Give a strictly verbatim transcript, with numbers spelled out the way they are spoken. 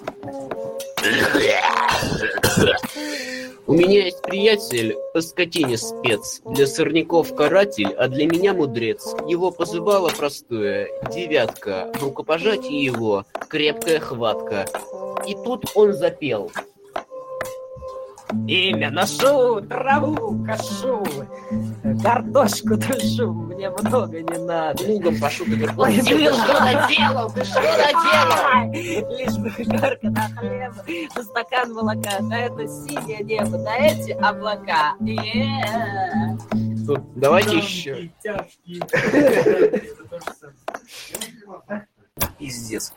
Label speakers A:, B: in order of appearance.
A: У меня есть приятель по скотине спец, для сорняков каратель, а для меня мудрец. Его позывало простое девятка, в рукопожатии его крепкая хватка. И тут он запел.
B: Имя ношу, траву кошу, картошку тушу, мне много не надо.
A: Лугом пошу, ты
B: Ой,
A: Ой, ты
B: блин.
A: что наделал? Ты что наделал?
B: Лишь бы горка на хлеба, да стакан молока, да это синее небо, да эти облака. Е-е-е.
A: Тут давайте еще.
B: Пиздец.